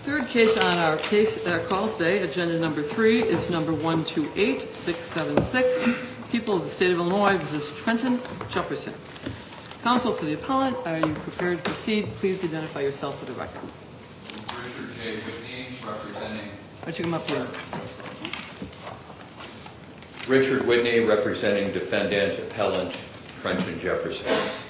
Third case on our call today, agenda number 3, is number 128676, People of the State of Illinois v. Trenton Jefferson. Counsel for the appellant, are you prepared to proceed? Please identify yourself for the record. Richard J. Whitney, representing... Why don't you come up here? Richard Whitney, representing defendant appellant Trenton Jefferson.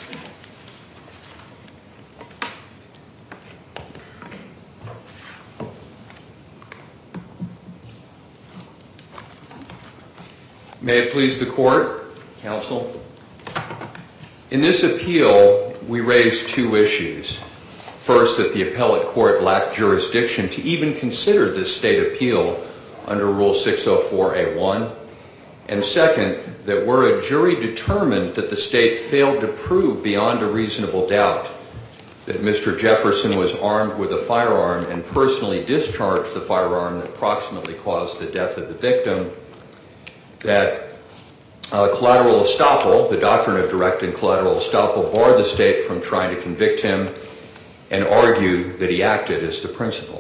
May it please the court, counsel. In this appeal, we raised two issues. First, that the appellate court lacked jurisdiction to even consider this state appeal under Rule 604A1. And second, that where a jury determined that the state failed to prove beyond a reasonable doubt that Mr. Jefferson was armed with a firearm and personally discharged the firearm that approximately caused the death of the victim, that collateral estoppel, the doctrine of direct and collateral estoppel, barred the state from trying to convict him and argue that he acted as the principal.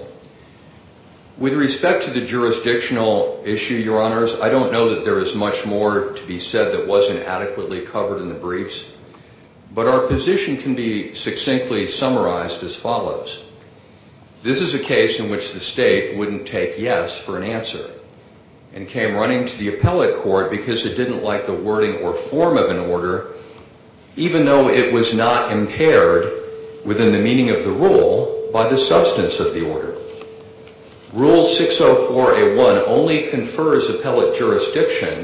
With respect to the jurisdictional issue, Your Honors, I don't know that there is much more to be said that wasn't adequately covered in the briefs, but our position can be succinctly summarized as follows. This is a case in which the state wouldn't take yes for an answer and came running to the appellate court because it didn't like the wording or form of an order, even though it was not impaired within the meaning of the rule by the substance of the order. Rule 604A1 only confers appellate jurisdiction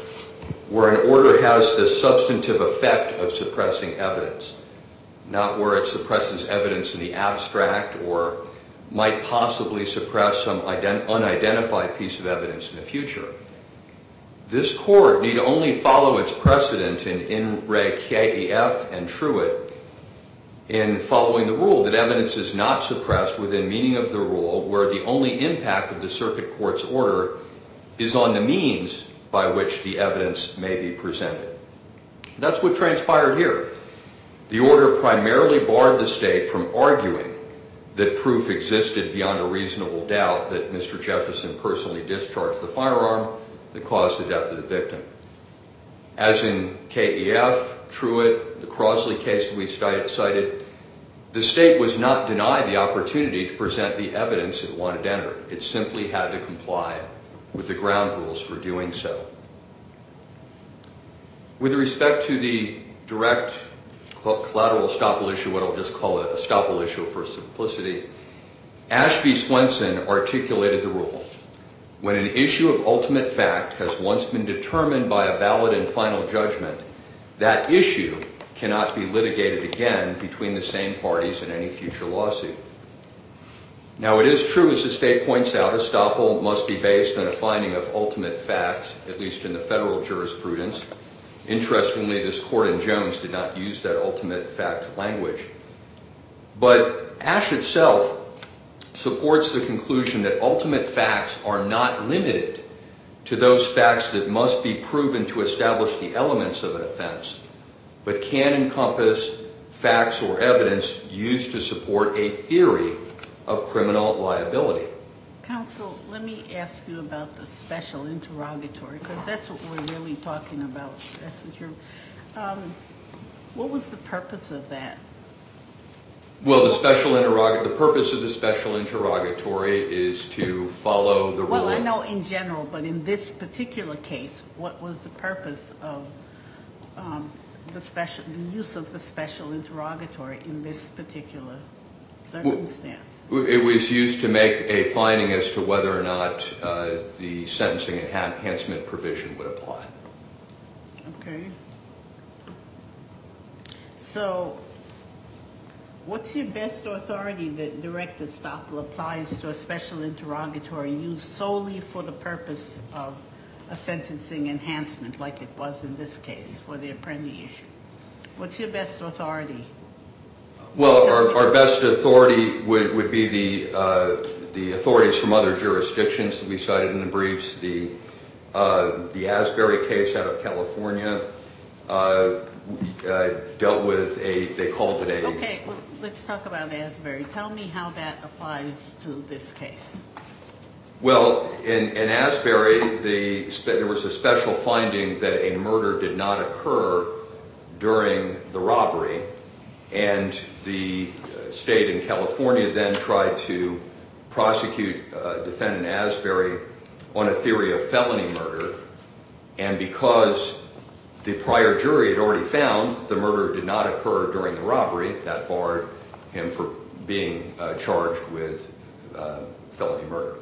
where an order has the substantive effect of suppressing evidence, not where it suppresses evidence in the abstract or might possibly suppress some unidentified piece of evidence in the future. This court need only follow its precedent in re KEF and Truitt in following the rule that evidence is not suppressed within meaning of the rule where the only impact of the circuit court's order is on the means by which the evidence may be presented. That's what transpired here. The order primarily barred the state from arguing that proof existed beyond a reasonable doubt that Mr. Jefferson personally discharged the firearm that caused the death of the victim. As in KEF, Truitt, the Crosley case that we cited, the state was not denied the opportunity to present the evidence it wanted entered. It simply had to comply with the ground rules for doing so. With respect to the direct collateral estoppel issue, what I'll just call a estoppel issue for simplicity, Ash v. Swenson articulated the rule. When an issue of ultimate fact has once been determined by a valid and final judgment, that issue cannot be litigated again between the same parties in any future lawsuit. Now, it is true, as the state points out, estoppel must be based on a finding of ultimate facts, at least in the federal jurisprudence. Interestingly, this court in Jones did not use that ultimate fact language. But Ash itself supports the conclusion that ultimate facts are not limited to those facts that must be proven to establish the elements of an offense, but can encompass facts or evidence used to support a theory of criminal liability. Counsel, let me ask you about the special interrogatory, because that's what we're really talking about. That's what you're. What was the purpose of that? Well, the purpose of the special interrogatory is to follow the rule. Well, I know in general, but in this particular case, what was the purpose of the use of the special interrogatory in this particular circumstance? It was used to make a finding as to whether or not the sentencing enhancement provision would apply. Okay. So, what's your best authority that direct estoppel applies to a special interrogatory used solely for the purpose of a sentencing enhancement, like it was in this case for the Apprendi issue? What's your best authority? Well, our best authority would be the authorities from other jurisdictions that we cited in the briefs, the Asbury case out of California, dealt with they called it a... Okay, well, let's talk about Asbury. Tell me how that applies to this case. Well, in Asbury, there was a special finding that a murder did not occur during the robbery, and the state in California then tried to prosecute defendant Asbury on a theory of felony murder, and because the prior jury had already found the murder did not occur during the robbery, that barred him from being charged with felony murder.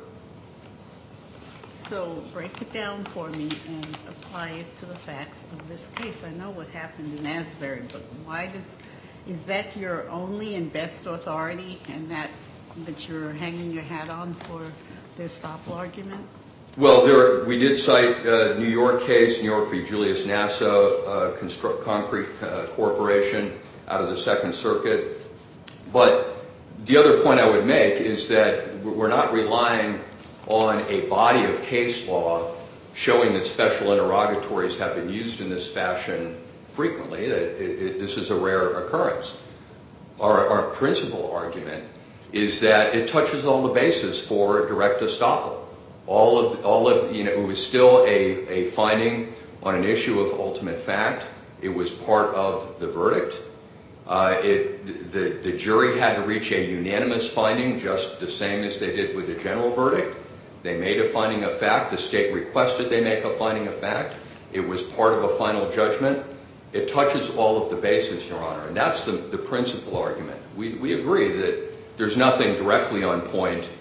So break it down for me and apply it to the facts of this case. I know what happened in Asbury, but is that your only and best authority, and that you're hanging your hat on for the estoppel argument? Well, we did cite New York case, New York v. Julius Nassau Concrete Corporation out of the Second Circuit. But the other point I would make is that we're not relying on a body of case law showing that special interrogatories have been used in this fashion frequently, that this is a rare occurrence. Our principal argument is that it touches all the bases for direct estoppel. It was still a finding on an issue of ultimate fact. It was part of the verdict. The jury had to reach a unanimous finding, just the same as they did with the general verdict. They made a finding of fact. The state requested they make a finding of fact. It was part of a final judgment. It touches all of the bases, Your Honor, and that's the principal argument. We agree that there's nothing directly on point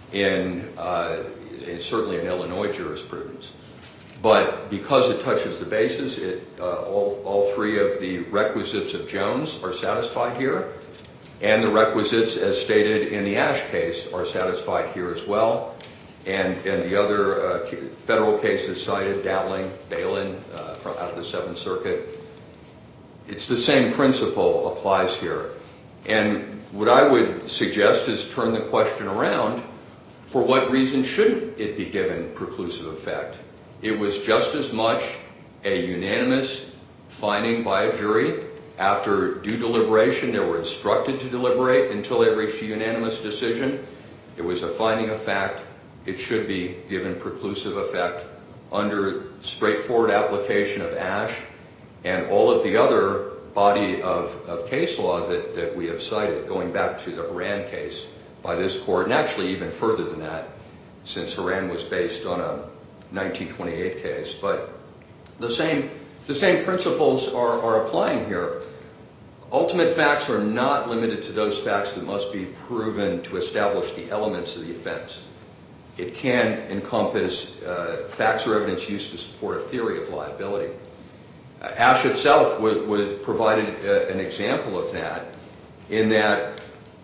certainly in Illinois jurisprudence. But because it touches the bases, all three of the requisites of Jones are satisfied here, and the requisites, as stated in the Ash case, are satisfied here as well. And the other federal cases cited, Dowling, Balin, out of the Seventh Circuit, it's the same principle applies here. And what I would suggest is turn the question around. For what reason shouldn't it be given preclusive effect? It was just as much a unanimous finding by a jury. After due deliberation, they were instructed to deliberate until they reached a unanimous decision. It was a finding of fact. It should be given preclusive effect under straightforward application of Ash and all of the other body of case law that we have cited, going back to the Horan case by this court, and actually even further than that, since Horan was based on a 1928 case. But the same principles are applying here. Ultimate facts are not limited to those facts that must be proven to establish the elements of the offense. It can encompass facts or evidence used to support a theory of liability. Ash itself was provided an example of that, in that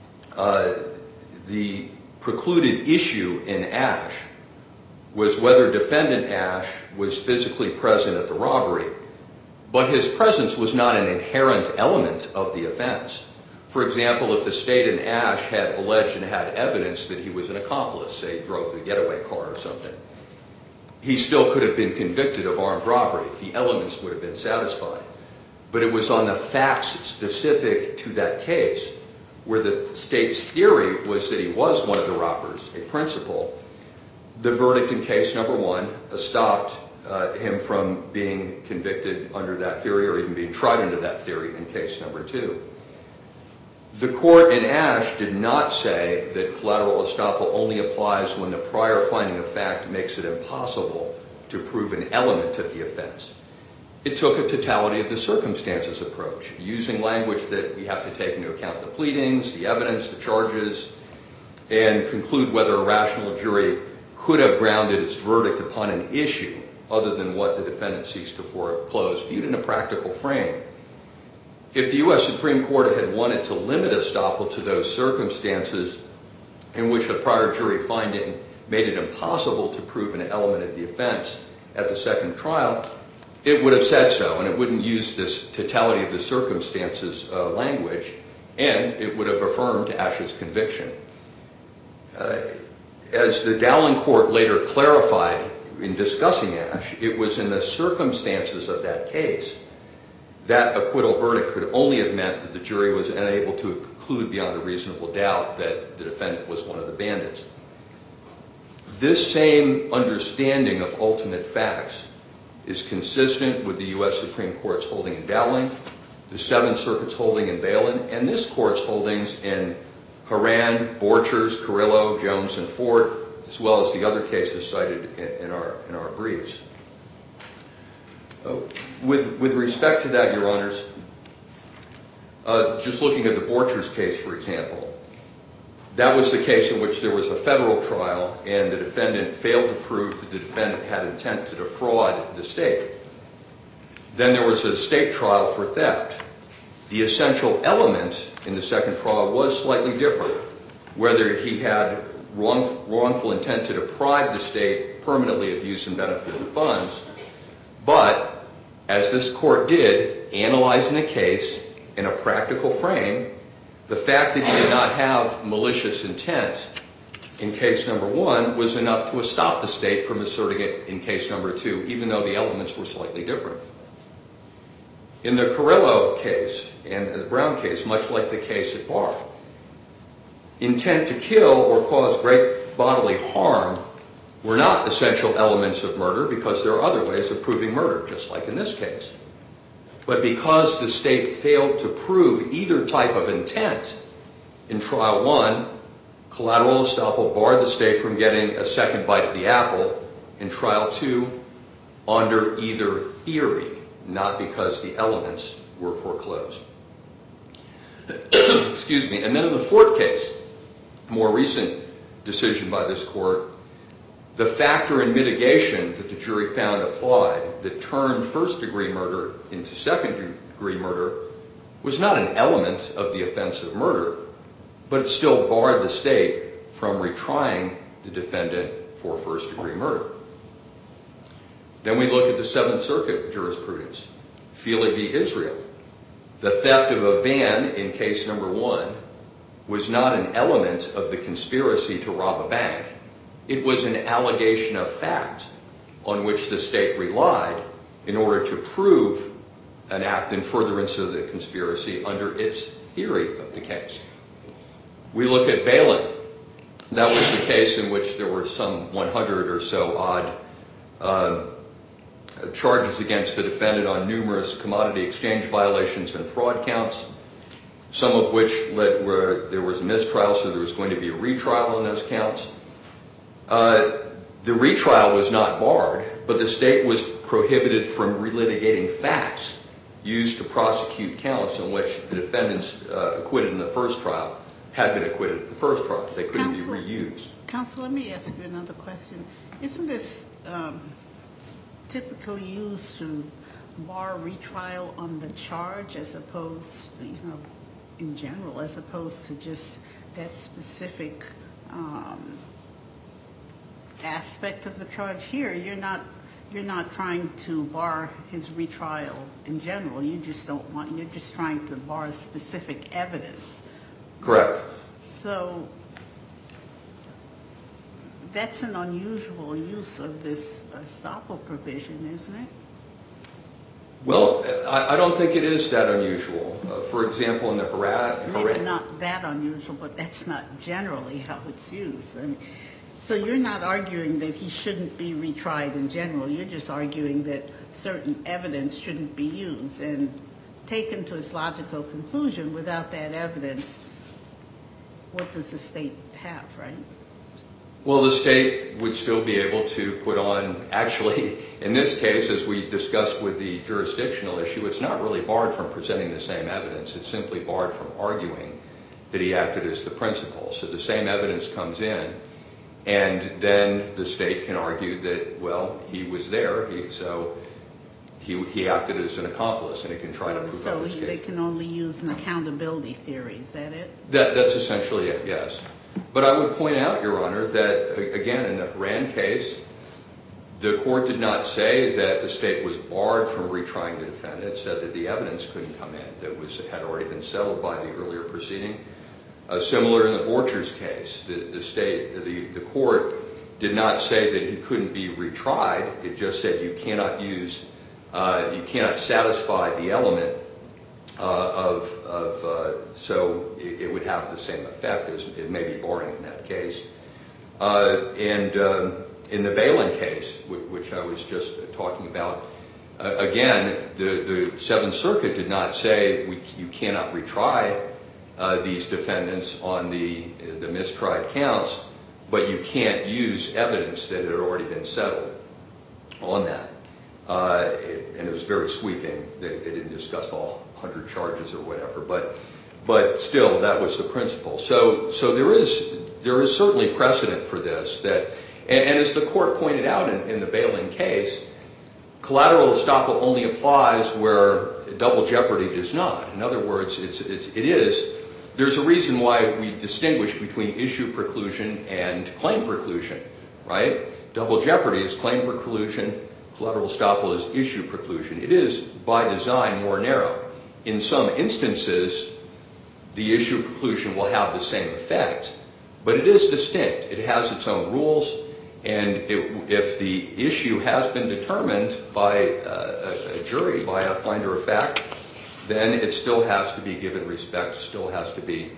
the precluded issue in Ash was whether defendant Ash was physically present at the robbery, but his presence was not an inherent element of the offense. For example, if the state in Ash had alleged and had evidence that he was an accomplice, say drove the getaway car or something, he still could have been convicted of armed robbery. The elements would have been satisfied. But it was on the facts specific to that case where the state's theory was that he was one of the robbers, a principal. The verdict in case number one stopped him from being convicted under that theory or even being tried under that theory in case number two. The court in Ash did not say that collateral estoppel only applies when the prior finding of fact makes it impossible to prove an element of the offense. It took a totality of the circumstances approach, using language that we have to take into account the pleadings, the evidence, the charges, and conclude whether a rational jury could have grounded its verdict upon an issue other than what the defendant seeks to foreclose, viewed in a practical frame. If the U.S. Supreme Court had wanted to limit estoppel to those circumstances in which a prior jury finding made it impossible to prove an element of the offense at the second trial, it would have said so, and it wouldn't use this totality of the circumstances language, and it would have affirmed Ash's conviction. As the Dowling court later clarified in discussing Ash, it was in the circumstances of that case that acquittal verdict could only have meant that the jury was unable to conclude beyond a reasonable doubt that the defendant was one of the bandits. This same understanding of ultimate facts is consistent with the U.S. Supreme Court's holding in Dowling, the Seventh Circuit's holding in Balin, and this Court's holdings in Horan, Borchers, Carrillo, Jones, and Ford, as well as the other cases cited in our briefs. With respect to that, Your Honors, just looking at the Borchers case, for example, that was the case in which there was a federal trial and the defendant failed to prove that the defendant had intent to defraud the state. Then there was a state trial for theft. The essential element in the second trial was slightly different, whether he had wrongful intent to deprive the state permanently of use and benefit of the funds. But, as this Court did, analyzing the case in a practical frame, the fact that he did not have malicious intent in case number one was enough to stop the state from asserting it in case number two, even though the elements were slightly different. In the Carrillo case and the Brown case, much like the case at Barr, intent to kill or cause great bodily harm were not essential elements of murder because there are other ways of proving murder, just like in this case. But because the state failed to prove either type of intent in trial one, collateral estoppel barred the state from getting a second bite of the apple in trial two under either theory, not because the elements were foreclosed. Excuse me. And then in the Ford case, more recent decision by this Court, the factor in mitigation that the jury found applied that turned first-degree murder into second-degree murder was not an element of the offense of murder, but it still barred the state from retrying the defendant for first-degree murder. Then we look at the Seventh Circuit jurisprudence, Feely v. Israel. The theft of a van in case number one was not an element of the conspiracy to rob a bank. It was an allegation of fact on which the state relied in order to prove an act in furtherance of the conspiracy under its theory of the case. We look at Balin. That was the case in which there were some 100 or so odd charges against the defendant on numerous commodity exchange violations and fraud counts, some of which led where there was a mistrial, so there was going to be a retrial on those counts. The retrial was not barred, but the state was prohibited from relitigating facts used to prosecute counts in which the defendants acquitted in the first trial had been acquitted in the first trial. They couldn't be reused. Counsel, let me ask you another question. Isn't this typically used to bar retrial on the charge as opposed, in general, as opposed to just that specific aspect of the charge? Here, you're not trying to bar his retrial in general. You're just trying to bar specific evidence. Correct. So that's an unusual use of this estoppel provision, isn't it? Well, I don't think it is that unusual. For example, in the Harat... Maybe not that unusual, but that's not generally how it's used. So you're not arguing that he shouldn't be retried in general. You're just arguing that certain evidence shouldn't be used. And taken to its logical conclusion, without that evidence, what does the state have, right? Well, the state would still be able to put on, actually, in this case, as we discussed with the jurisdictional issue, it's not really barred from presenting the same evidence. It's simply barred from arguing that he acted as the principal. So the same evidence comes in, and then the state can argue that, well, he was there, so he acted as an accomplice, and it can try to prove So his case. they can only use an accountability theory, is that it? That's essentially it, yes. But I would point out, Your Honor, that, again, in the Haran case, the court did not say that the state was barred from retrying the defendant. It said that the evidence couldn't come in that had already been settled by the earlier proceeding. Similar in the Borchers case, the court did not say that he couldn't be retried. It just said you cannot use You cannot satisfy the element so it would have the same effect as it may be boring in that case. And in the Balin case, which I was just talking about, again, the Seventh Circuit did not say you cannot retry these defendants on the mistried counts, but you can't use evidence that had already been settled on that. And it was very sweeping. They didn't discuss all 100 charges or whatever, but still, that was the principle. So there is certainly precedent for this. And as the court pointed out in the Balin case, collateral estoppel only applies where double jeopardy does not. In other words, there's a reason why we distinguish between issue preclusion and claim preclusion, right? Double jeopardy is claim preclusion. Collateral estoppel is issue preclusion. It is, by design, more narrow. In some instances, the issue preclusion will have the same effect, but it is distinct. It has its own rules, and if the issue has been determined by a jury, by a finder of fact, then it still has to be given respect, still have to be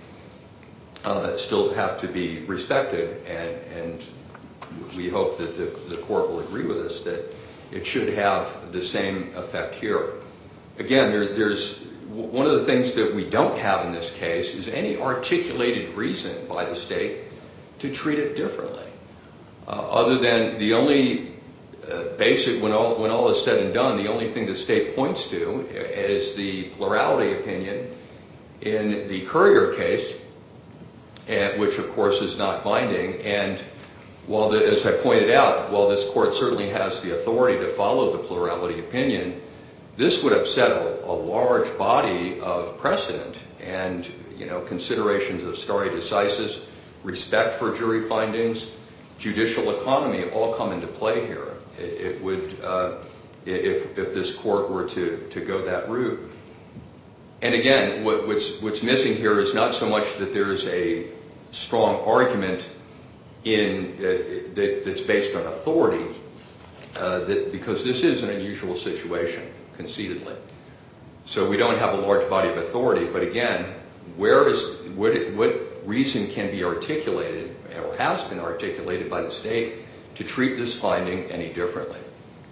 respected, and we hope that the court will agree with us that it should have the same effect here. Again, there's one of the things that we don't have in this case is any articulated reason by the state to treat it differently, other than the only basic, when all is said and done, the only thing the state points to is the plurality opinion in the Currier case, which of course is not binding. And as I pointed out, while this court certainly has the authority to follow the plurality opinion, this would upset a large body of precedent and considerations of stare decisis, respect for jury findings, judicial economy all come into play here. It would, if this court were to go that route. And again, what's missing here is not so much that there is a strong argument that's based on authority, because this is an unusual situation, conceitedly. So we don't have a large body of authority, but again, what reason can be articulated or has been articulated by the state to treat this finding any differently?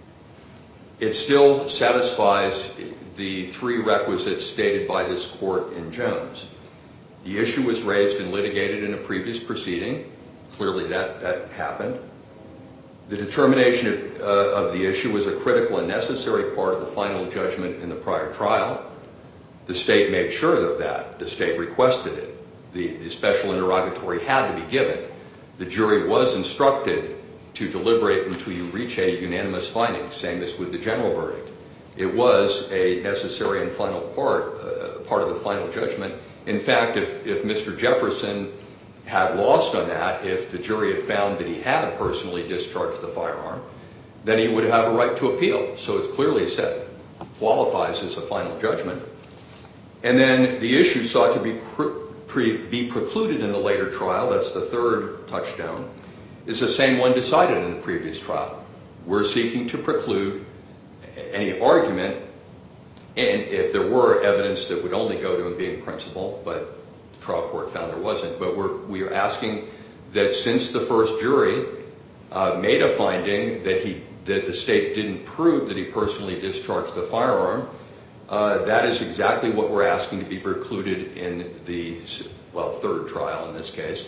It still satisfies the three requisites stated by this court in Jones. The issue was raised and litigated in a previous proceeding. Clearly that happened. The determination of the issue was a critical and necessary part of the final judgment in the prior trial. The state made sure of that. The state requested it. The special interrogatory had to be given. The jury was instructed to deliberate until you reach a unanimous finding, same as with the general verdict. It was a necessary and final part of the final judgment. In fact, if Mr. Jefferson had lost on that, if the jury had found that he had personally discharged the firearm, then he would have a right to appeal. So it's clearly said, qualifies as a final judgment. And then the issue sought to be precluded in the later trial, that's the third touchdown, is the same one decided in the previous trial. We're seeking to preclude any argument, and if there were evidence that would only go to him being principal, but the trial court found there wasn't, but we are asking that since the first jury made a finding that the state didn't prove that he personally discharged the firearm, that is exactly what we're asking to be precluded in the third trial in this case,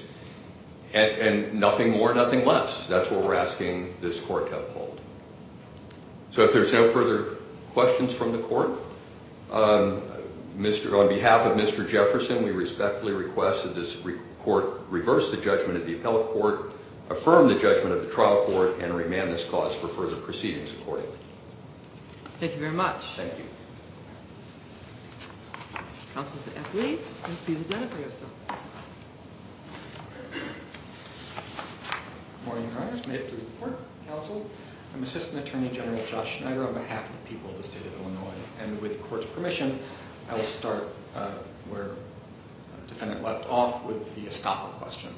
and nothing more, nothing less. That's what we're asking this court to uphold. So if there's no further questions from the court, on behalf of Mr. Jefferson, we respectfully request that this court reverse the judgment of the appellate court, affirm the judgment of the trial court, and remand this cause for further proceedings accordingly. Thank you very much. Thank you. Counsel to Appellee, please identify yourself. Good morning, Your Honors. May it please the court, counsel. I'm Assistant Attorney General Josh Schneider on behalf of the people of the state of Illinois. And with the court's permission, I will start where the defendant left off with the estoppel question.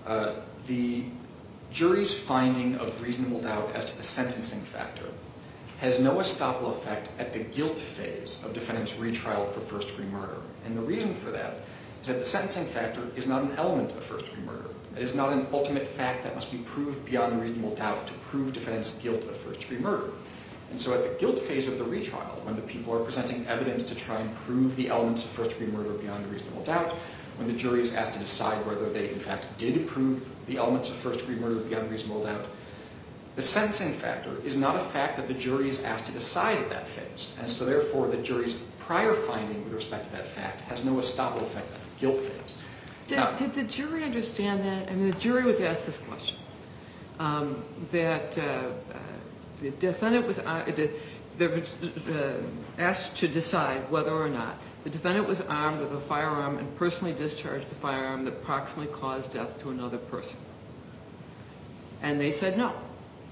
The jury's finding of reasonable doubt as to the sentencing factor has no estoppel effect at the guilt phase of defendant's retrial for first-degree murder. And the reason for that is that the sentencing factor is not an element of first-degree murder. It is not an ultimate fact that must be proved beyond a reasonable doubt to prove defendant's guilt of first-degree murder. And so at the guilt phase of the retrial, when the people are presenting evidence to try and prove the elements of first-degree murder beyond a reasonable doubt, when the jury is asked to decide whether they in fact did prove the elements of first-degree murder beyond a reasonable doubt, the sentencing factor is not a fact that the jury is asked to decide at that phase. And so therefore the jury's prior finding with respect to that fact has no estoppel effect at the guilt phase. Did the jury understand that? I mean, the jury was asked this question, that the defendant was asked to decide whether or not the defendant was armed with a firearm and personally discharged the firearm that proximately caused death to another person. And they said no.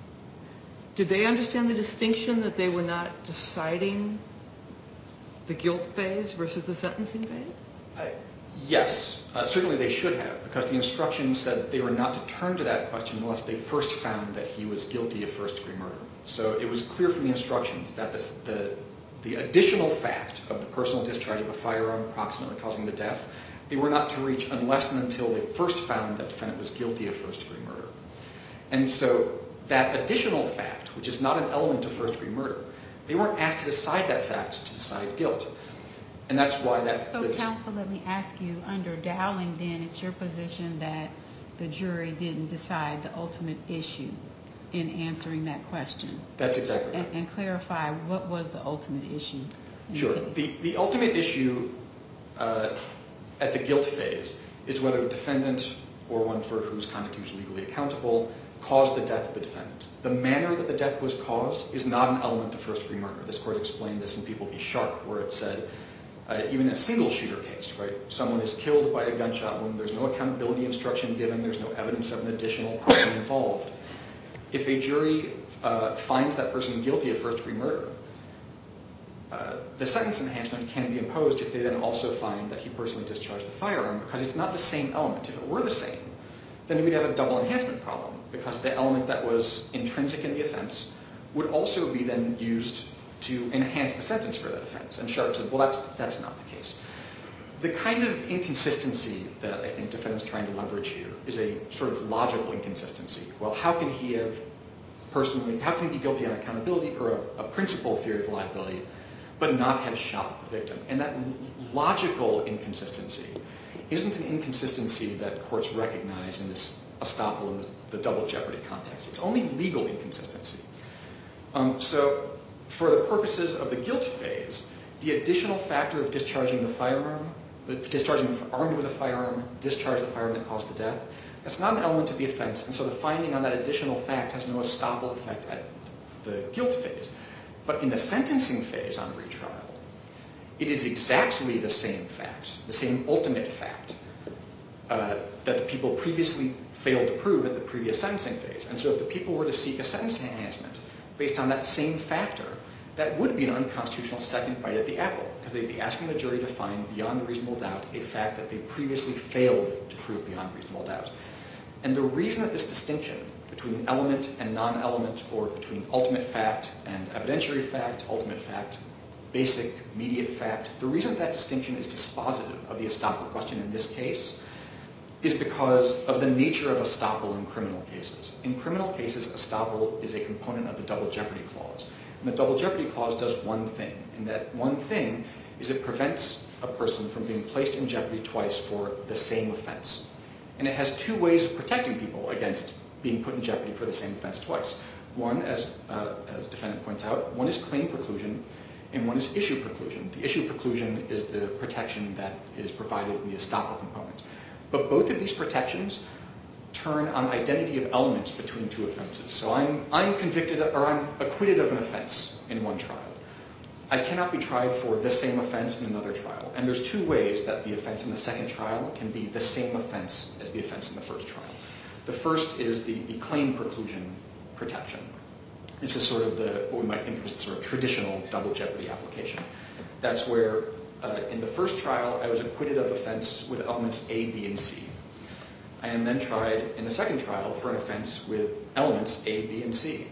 Did they understand the distinction that they were not deciding the guilt phase versus the sentencing phase? Yes, certainly they should have, because the instructions said they were not to turn to that question unless they first found that he was guilty of first-degree murder. So it was clear from the instructions that the additional fact of the personal discharge of a firearm approximately causing the death, they were not to reach unless and until they first found that the defendant was guilty of first-degree murder. And so that additional fact, which is not an element of first-degree murder, they weren't asked to decide that fact to decide guilt. And that's why that... So, counsel, let me ask you, under Dowling, then, it's your position that the jury didn't decide the ultimate issue in answering that question? That's exactly right. And clarify, what was the ultimate issue? Sure. The ultimate issue at the guilt phase is whether a defendant, or one for whose conduct he was legally accountable, caused the death of the defendant. The manner that the death was caused is not an element of first-degree murder. This court explained this in People v. Sharp, where it said, even in a single-shooter case, right, someone is killed by a gunshot wound, there's no accountability instruction given, there's no evidence of an additional person involved. If a jury finds that person guilty of first-degree murder, the sentence enhancement can be imposed if they then also find that he personally discharged the firearm, because it's not the same element. If it were the same, then we'd have a double enhancement problem, because the element that was intrinsic in the offense would also be then used to enhance the sentence for that offense. And Sharp said, well, that's not the case. The kind of inconsistency that I think defendants are trying to leverage here is a sort of logical inconsistency. Well, how can he be guilty on accountability or a principal theory of liability, but not have shot the victim? And that logical inconsistency isn't an inconsistency that courts recognize in this estoppel in the double jeopardy context. It's only legal inconsistency. So for the purposes of the guilt phase, the additional factor of discharging the firearm, armed with a firearm, discharge the firearm that caused the death, that's not an element of the offense, and so the finding on that additional fact has no estoppel effect at the guilt phase. But in the sentencing phase on retrial, it is exactly the same fact, the same ultimate fact, that the people previously failed to prove at the previous sentencing phase. And so if the people were to seek a sentence enhancement based on that same factor, that would be an unconstitutional second bite at the apple, because they'd be asking the jury to find beyond a reasonable doubt a fact that they previously failed to prove beyond reasonable doubt. And the reason that this distinction between element and non-element, or between ultimate fact and evidentiary fact, ultimate fact, basic, immediate fact, the reason that distinction is dispositive of the estoppel question in this case is because of the nature of estoppel in criminal cases. In criminal cases, estoppel is a component of the double jeopardy clause. And the double jeopardy clause does one thing, and that one thing is it prevents a person from being placed in jeopardy twice for the same offense. And it has two ways of protecting people against being put in jeopardy for the same offense twice. One, as defendant points out, one is claim preclusion, and one is issue preclusion. The issue preclusion is the protection that is provided in the estoppel component. But both of these protections turn on identity of elements between two offenses. So I'm convicted, or I'm acquitted of an offense in one trial. I cannot be tried for the same offense in another trial. And there's two ways that the offense in the second trial can be the same offense as the offense in the first trial. The first is the claim preclusion protection. This is sort of what we might think of as the sort of traditional double jeopardy application. That's where in the first trial, I was acquitted of offense with elements A, B, and C. I am then tried in the second trial for an offense with elements A, B, and C.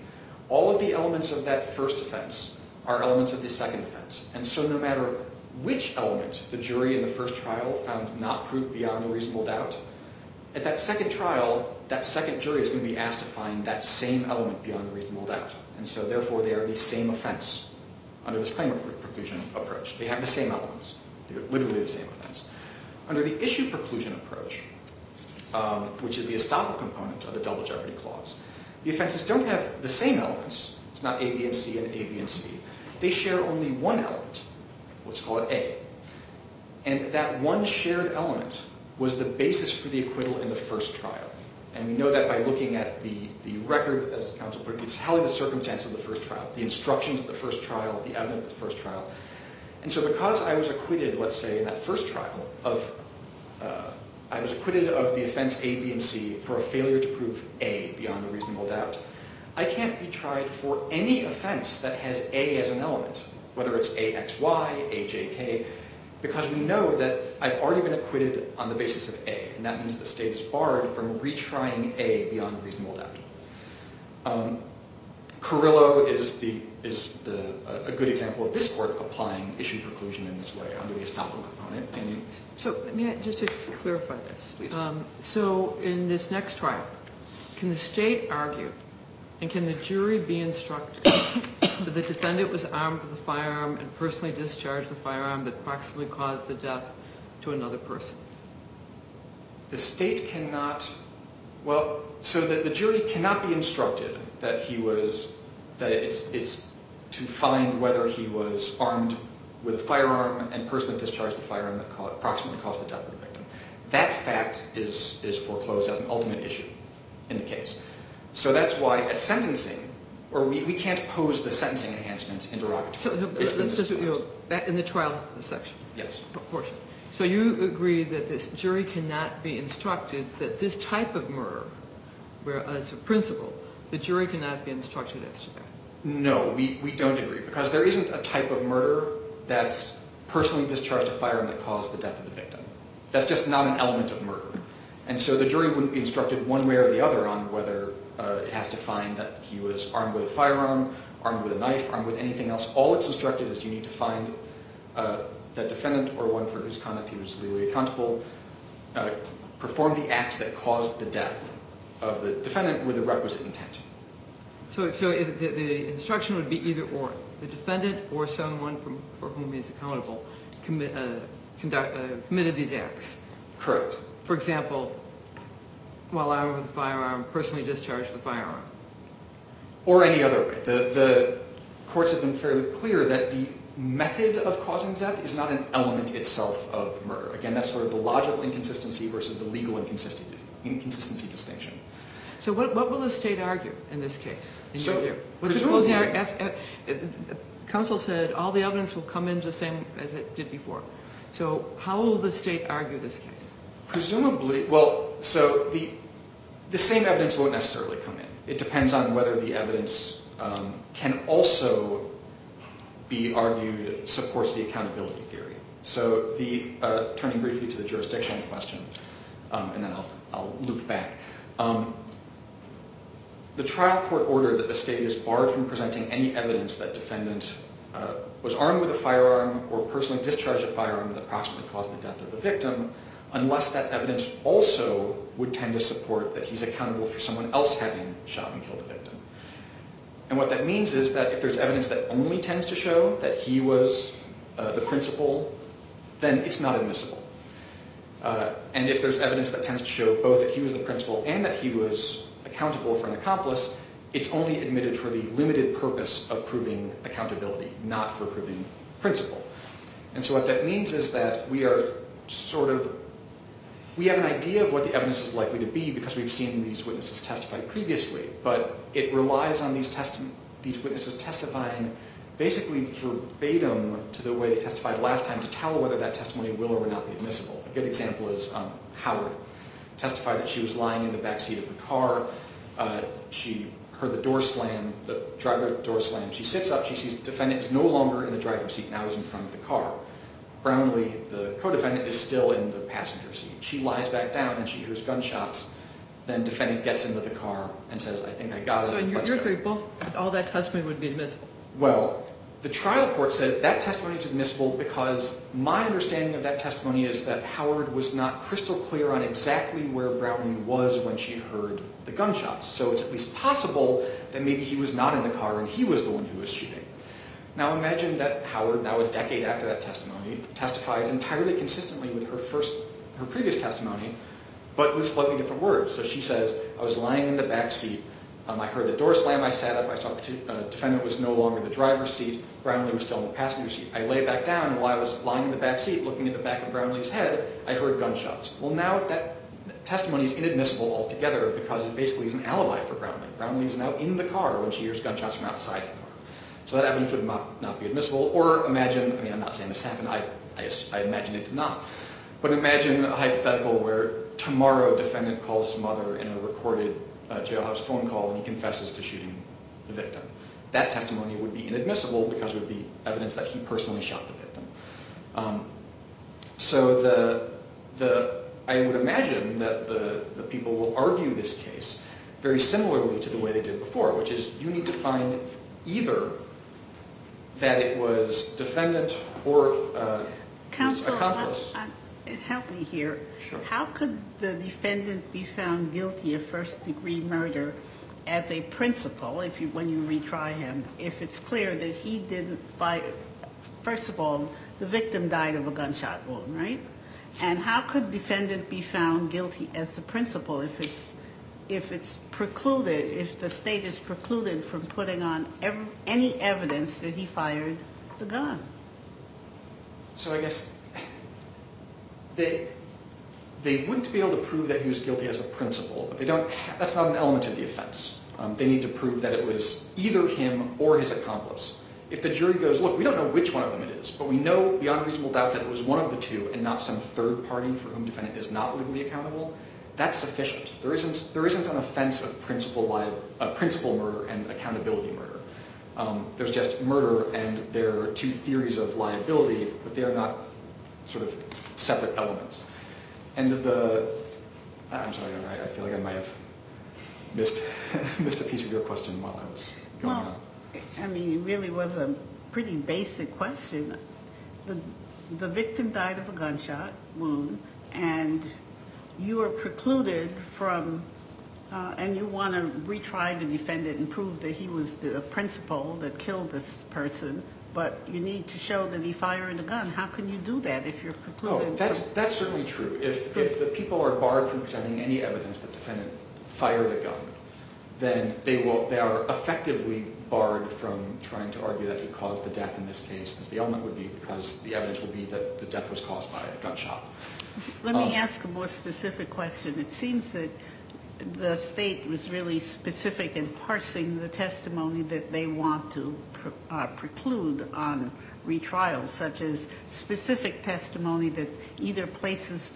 all of the elements of that first offense are elements of the second offense. And so no matter which element the jury in the first trial found not proved beyond a reasonable doubt, at that second trial, that second jury is going to be asked to find that same element beyond a reasonable doubt. And so therefore they are the same offense under this claim preclusion approach. They have the same elements. They're literally the same offense. Under the issue preclusion approach, which is the estoppel component of the double jeopardy clause, the offenses don't have the same elements. It's not A, B, and C and A, B, and C. They share only one element. Let's call it A. And that one shared element was the basis for the acquittal in the first trial. And we know that by looking at the record, as counsel put it, it's highly the circumstance of the first trial, the instructions of the first trial, the evidence of the first trial. And so because I was acquitted, let's say, in that first trial of the offense A, B, and C for a failure to prove A beyond a reasonable doubt, I can't be tried for any offense that has A as an element, whether it's AXY, AJK, because we know that I've already been acquitted on the basis of A, and that means the state is barred from retrying A beyond reasonable doubt. Carrillo is a good example of this court applying issue preclusion in this way under the estoppel component. So just to clarify this, so in this next trial, can the state argue and can the jury be instructed that the defendant was armed with a firearm and personally discharged the firearm that approximately caused the death to another person? The state cannot, well, so that the jury cannot be instructed that it's to find whether he was armed with a firearm and personally discharged the firearm that approximately caused the death of the victim. That fact is foreclosed as an ultimate issue in the case. So that's why at sentencing, or we can't pose the sentencing enhancement interrogatory. So let's just, back in the trial section. Yes. Portion. So you agree that this jury cannot be instructed that this type of murder, where as a principle, the jury cannot be instructed as to that? No, we don't agree, because there isn't a type of murder that's personally discharged a firearm that caused the death of the victim. That's just not an element of murder. And so the jury wouldn't be instructed one way or the other on whether it has to find that he was armed with a firearm, armed with a knife, armed with anything else. All it's instructed is you need to find that defendant or one for whose conduct he was legally accountable perform the acts that caused the death of the defendant with the requisite intent. So the instruction would be either or. The defendant or someone for whom he is accountable committed these acts. Correct. For example, while armed with a firearm, personally discharged the firearm. Or any other way. The courts have been fairly clear that the method of causing death is not an element itself of murder. Again, that's sort of the logical inconsistency versus the legal inconsistency distinction. So what will the state argue in this case? Counsel said all the evidence will come in the same as it did before. So how will the state argue this case? Presumably, well, so the same evidence won't necessarily come in. It depends on whether the evidence can also be argued supports the accountability theory. So turning briefly to the jurisdictional question, and then I'll loop back. The trial court ordered that the state is barred from presenting any evidence that defendant was armed with a firearm or personally discharged a firearm that approximately caused the death of the victim, unless that evidence also would tend to support that he's accountable for someone else having shot and killed the victim. And what that means is that if there's evidence that only tends to show that he was the principal, then it's not admissible. And if there's evidence that tends to show both that he was the principal and that he was accountable for an accomplice, it's only admitted for the limited purpose of proving accountability, not for proving principal. And so what that means is that we have an idea of what the evidence is likely to be because we've seen these witnesses testify previously, but it relies on these witnesses testifying basically verbatim to the way they testified last time to tell whether that testimony will or will not be admissible. A good example is Howard testified that she was lying in the back seat of the car. She heard the door slam, the driver door slam. She sits up. She sees the defendant is no longer in the driver's seat, now he's in front of the car. Brownlee, the co-defendant, is still in the passenger seat. She lies back down and she hears gunshots then defendant gets into the car and says, I think I got it. So in your let's go. theory, all that testimony would be admissible? Well, the trial court said that testimony is admissible because my understanding of that testimony is that Howard was not crystal clear on exactly where Brownlee was when she heard the gunshots. So it's at least possible that maybe he was not in the car and he was the one who was shooting. Now imagine that Howard, now a decade after that testimony, testifies entirely consistently with her previous testimony, but with slightly different words. So she says, I was lying in the back seat. I heard the door slam. I sat up. I saw the defendant was no longer the driver's seat. Brownlee was still in the passenger seat. I lay back down, and while I was lying in the back seat looking at the back of Brownlee's head, I heard gunshots. Well, now that testimony is inadmissible altogether because it basically is an alibi for Brownlee. Brownlee is now in the car when she hears gunshots from outside the car. So that evidence would not be admissible. Or imagine, I mean, I'm not saying this happened. I imagine it did not. But imagine a hypothetical where tomorrow defendant calls his mother in a recorded jailhouse phone call and he confesses to shooting the victim. That testimony would be inadmissible because it would be evidence that he personally shot the victim. So I would imagine that the people will argue this case very similarly to the way they did before, which is you need to find either that it was defendant or his accomplice. Help me here. Sure. How could the defendant be found guilty of first-degree murder as a principal when you retry him, if it's clear that he didn't fire? First of all, the victim died of a gunshot wound, right? And how could defendant be found guilty as the principal if it's precluded, if the state is precluded from putting on any evidence that he fired the gun? So I guess they wouldn't be able to prove that he was guilty as a principal, but that's not an element of the offense. They need to prove that it was either him or his accomplice. If the jury goes, look, we don't know which one of them it is, but we know beyond reasonable doubt that it was one of the two and not some third party for whom defendant is not legally accountable, that's sufficient. There isn't an offense of principal murder and accountability murder. There's just murder, and there are two theories of liability, but they are not sort of separate elements. And I'm sorry, I feel like I might have missed a piece of your question while I was going on. I mean, it really was a pretty basic question. The victim died of a gunshot wound, and you are precluded from, and you want to retry the defendant and prove that he was the principal that killed this person, but you need to show that he fired a gun. How can you do that if you're precluded? Oh, that's certainly true. If the people are barred from presenting any evidence that the defendant fired a gun, then they are effectively barred from trying to argue that he caused the death in this case, as the element would be, because the evidence would be that the death was caused by a gunshot. Let me ask a more specific question. It seems that the state was really specific in parsing the testimony that they want to preclude on retrials, such as specific testimony that either places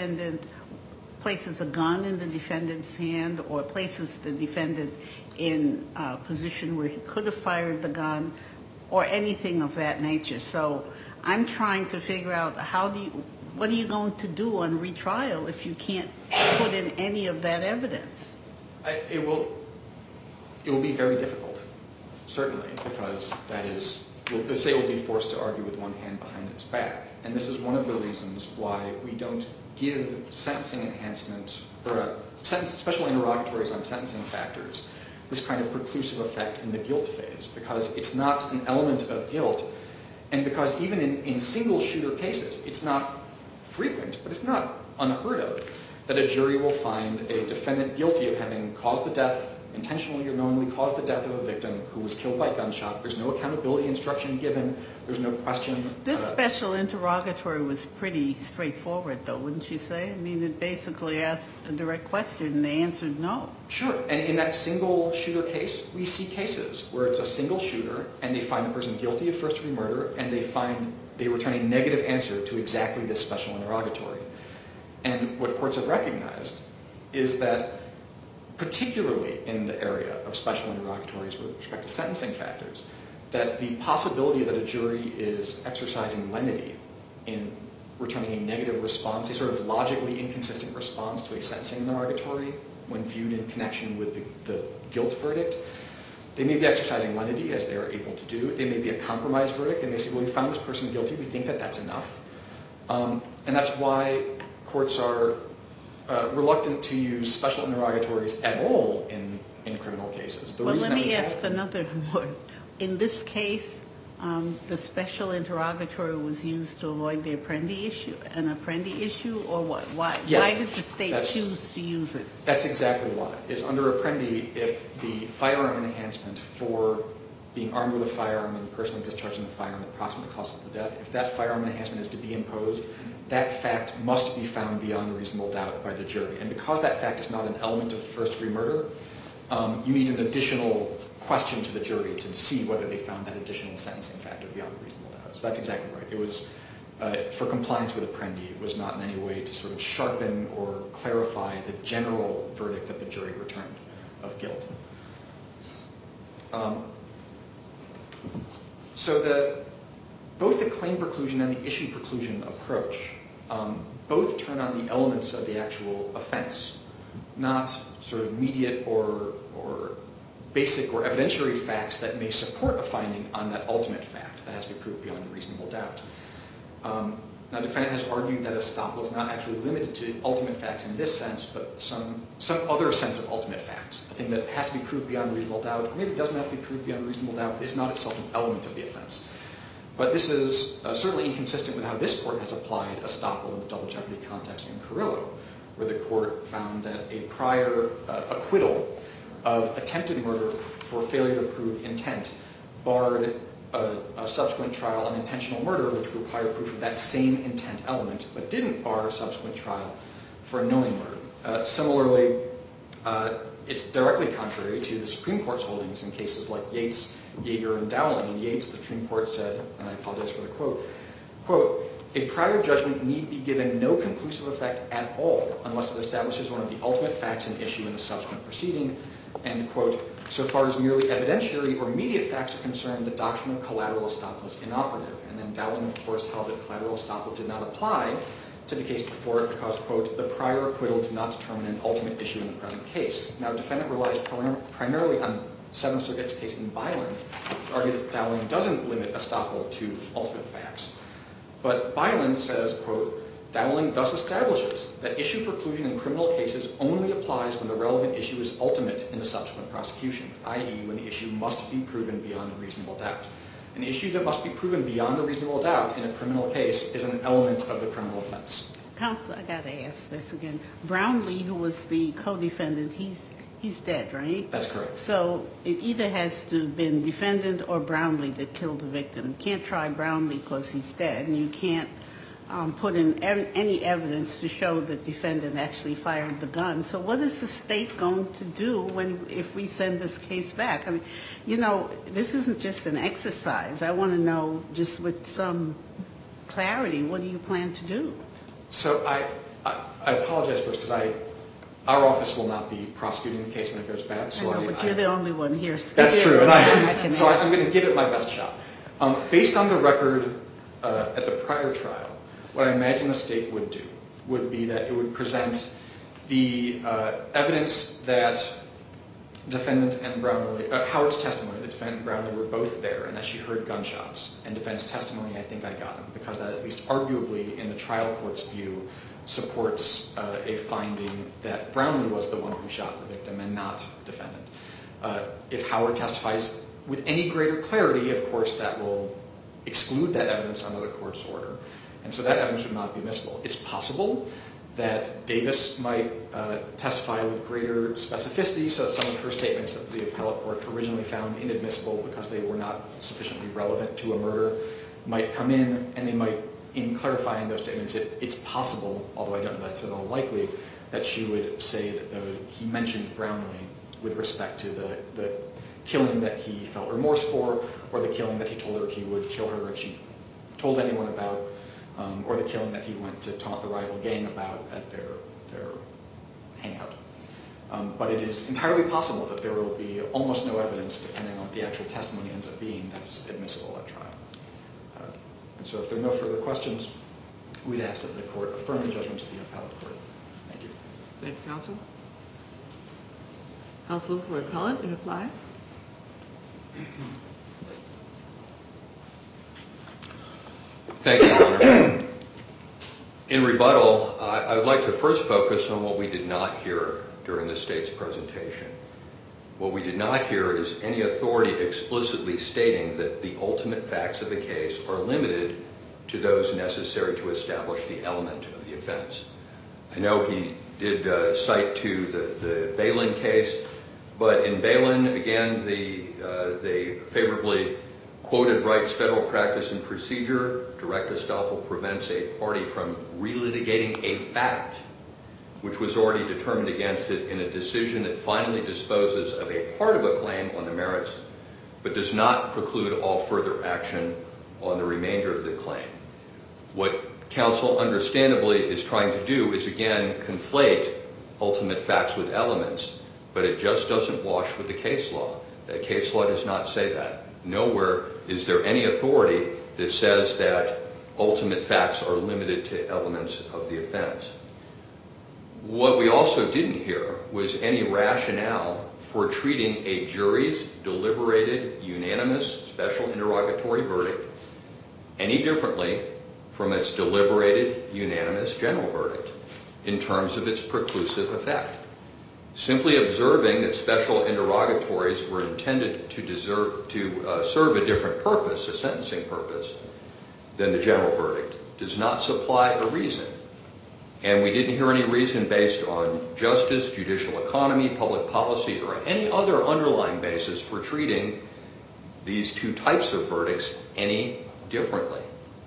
a gun in the defendant's hand or places the defendant in a position where he could have fired the gun or anything of that nature. So I'm trying to figure out what are you going to do on retrial if you can't put in any of that evidence? It will be very difficult, certainly, because the state will be forced to argue with one hand behind its back. And this is one of the reasons why we don't give sentencing enhancements or special interrogatories on sentencing factors this kind of preclusive effect in the guilt phase, because it's not an element of guilt, and because even in single shooter cases, it's not frequent, but it's not unheard of, that a jury will find a defendant guilty of having caused the death, intentionally or knowingly caused the death of a victim who was killed by gunshot. There's no accountability instruction given. There's no question. This special interrogatory was pretty straightforward, though, wouldn't you say? I mean, it basically asked a direct question, and they answered no. Sure. And in that single shooter case, we see cases where it's a single shooter, and they find the person guilty of first-degree murder, and they return a negative answer to exactly this special interrogatory. And what courts have recognized is that, particularly in the area of special interrogatories with respect to sentencing factors, that the possibility that a jury is exercising lenity in returning a negative response, a sort of logically inconsistent response to a sentencing interrogatory, when viewed in connection with the guilt verdict. They may be exercising lenity, as they are able to do. They may be a compromise verdict. They may say, well, we found this person guilty. We think that that's enough. And that's why courts are reluctant to use special interrogatories at all in criminal cases. Well, let me ask another one. In this case, the special interrogatory was used to avoid the Apprendi issue, or what? Why did the state choose to use it? That's exactly why. Is under Apprendi, if the firearm enhancement for being armed with a firearm and personally discharging the firearm that approximately causes the death, if that firearm enhancement is to be imposed, that fact must be found beyond a reasonable doubt by the jury. And because that fact is not an element of first-degree murder, you need an additional question to the jury to see whether they found that additional sentencing factor beyond a reasonable doubt. So that's exactly right. It was for compliance with Apprendi. It was not in any way to sort of sharpen or clarify the general verdict that the jury returned of guilt. So both the claim preclusion and the issue preclusion approach both turn on the elements of the actual offense, not sort of immediate or basic or evidentiary facts that may support a finding on that ultimate fact that has to be proved beyond a reasonable doubt. Now, the defendant has argued that estoppel is not actually limited to ultimate facts in this sense, but some other sense of ultimate facts. A thing that has to be proved beyond a reasonable doubt, or maybe doesn't have to be proved beyond a reasonable doubt, is not itself an element of the offense. But this is certainly inconsistent with how this court has applied estoppel in the double jeopardy context in Carrillo, where the court found that a prior acquittal of attempted murder for failure to prove intent barred a subsequent trial on intentional murder, which required proof of that same intent element, but didn't bar a subsequent trial for a knowing murder. Similarly, it's directly contrary to the Supreme Court's holdings in cases like Yates, Yeager, and Dowling. In Yates, the Supreme Court said, and I apologize for the quote, a prior judgment need be given no conclusive effect at all unless it establishes one of the ultimate facts and issue in the subsequent proceeding. And, quote, so far as merely evidentiary or immediate facts are concerned, the doctrine of collateral estoppel is inoperative. And then Dowling, of course, held that collateral estoppel did not apply to the case before it because, quote, the prior acquittal did not determine an ultimate issue in the present case. Now, defendant relies primarily on Seventh Circuit's case in Byland to argue that Dowling doesn't limit estoppel to ultimate facts. But Byland says, quote, Dowling thus establishes that issue preclusion in criminal cases only applies when the relevant issue is ultimate in the subsequent prosecution, i.e. when the issue must be proven beyond a reasonable doubt. An issue that must be proven beyond a reasonable doubt in a criminal case is an element of the criminal offense. Counsel, I got to ask this again. Brownlee, who was the co-defendant, he's dead, right? That's correct. So it either has to have been defendant or Brownlee that killed the victim. You can't try Brownlee because he's dead, and you can't put in any evidence to show that defendant actually fired the gun. So what is the state going to do if we send this case back? I mean, you know, this isn't just an exercise. I want to know, just with some clarity, what do you plan to do? So I apologize first because our office will not be prosecuting the case when it goes back. So I know, but you're the only one here. That's true. So I'm going to give it my best shot. Based on the record at the prior trial, what I imagine the state would do would be that it would present the evidence that defendant and Brownlee, Howard's testimony, that defendant and Brownlee were both there and that she heard gunshots. And defense testimony, I think I got him, because that at least arguably in the trial court's view supports a finding that Brownlee was the one who shot the victim and not defendant. If Howard testifies with any greater clarity, of course, that will exclude that evidence under the court's order. And so that evidence would not be admissible. It's possible that Davis might testify with greater specificity, so that some of her statements that the appellate court originally found inadmissible because they were not sufficiently relevant to a murder might come in, and they might, in clarifying those statements, it's possible, although I don't know that's at all likely, that she would say that he mentioned Brownlee with respect to the killing that he felt remorse for, or the killing that he told her he would kill her if she told anyone about, or the killing that he went to taunt the rival gang about at their hangout. But it is entirely possible that there will be almost no evidence, depending on what the actual testimony ends up being, that's admissible at trial. And so if there are no further questions, we'd ask that the court affirm the judgment of the appellate court. Thank you. Thank you, counsel. Counsel for appellant in reply. Thank you, Your Honor. In rebuttal, I would like to first focus on what we did not hear during the State's presentation. What we did not hear is any authority explicitly stating that the ultimate facts of the case are limited to those necessary to establish the element of the offense. I know he did cite to the Balin case, but in Balin, again, they favorably quoted Wright's Federal Practice and Procedure. Direct estoppel prevents a party from relitigating a fact which was already determined against it in a decision that finally disposes of a part of a claim on the merits, but does not preclude all further action on the remainder of the claim. What counsel understandably is trying to do is, again, conflate ultimate facts with elements, but it just doesn't wash with the case law. The case law does not say that. Nowhere is there any authority that says that ultimate facts are limited to elements of the offense. What we also didn't hear was any rationale for treating a jury's deliberated, unanimous, special interrogatory verdict any differently from its deliberated, unanimous, general verdict in terms of its preclusive effect. Simply observing that special interrogatories were intended to serve a different purpose, a sentencing purpose, than the general verdict does not supply a reason. And we didn't hear any reason based on justice, judicial economy, public policy, or any other underlying basis for treating these two types of verdicts any differently.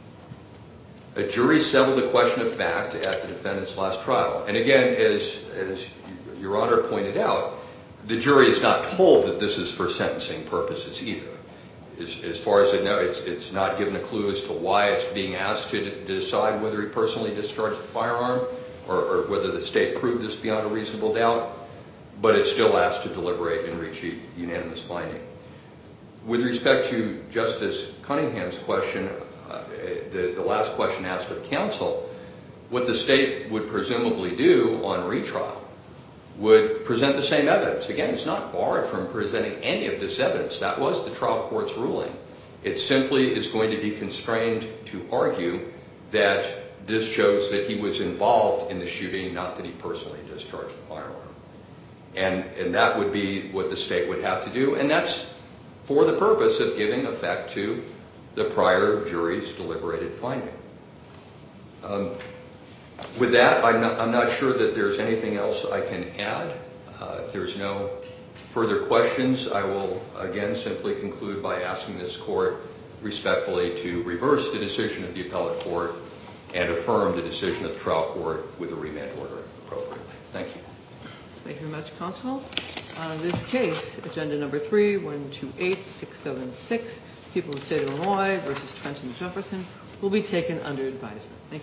A jury settled the question of fact at the defendant's last trial. And again, as Your Honor pointed out, the jury is not told that this is for sentencing purposes either. As far as I know, it's not given a clue as to why it's being asked to decide whether he personally discharged the firearm or whether the State proved this beyond a reasonable doubt, but it's still asked to deliberate and reach a unanimous finding. With respect to Justice Cunningham's question, the last question asked of counsel, what the State would presumably do on retrial would present the same evidence. Again, it's not barred from presenting any of this evidence. That was the trial court's ruling. It simply is going to be constrained to argue that this shows that he was involved in the shooting, not that he personally discharged the firearm. And that would be what the State would have to do, and that's for the purpose of giving effect to the prior jury's deliberated finding. With that, I'm not sure that there's anything else I can add. If there's no further questions, I will again simply conclude by asking this Court respectfully to reverse the decision of the appellate court and affirm the decision of the trial court with a remand order appropriately. Thank you. Thank you very much, counsel. This case, agenda number 3128676, People of the State of Illinois versus Trenton Jefferson, will be taken under advisement. Thank you.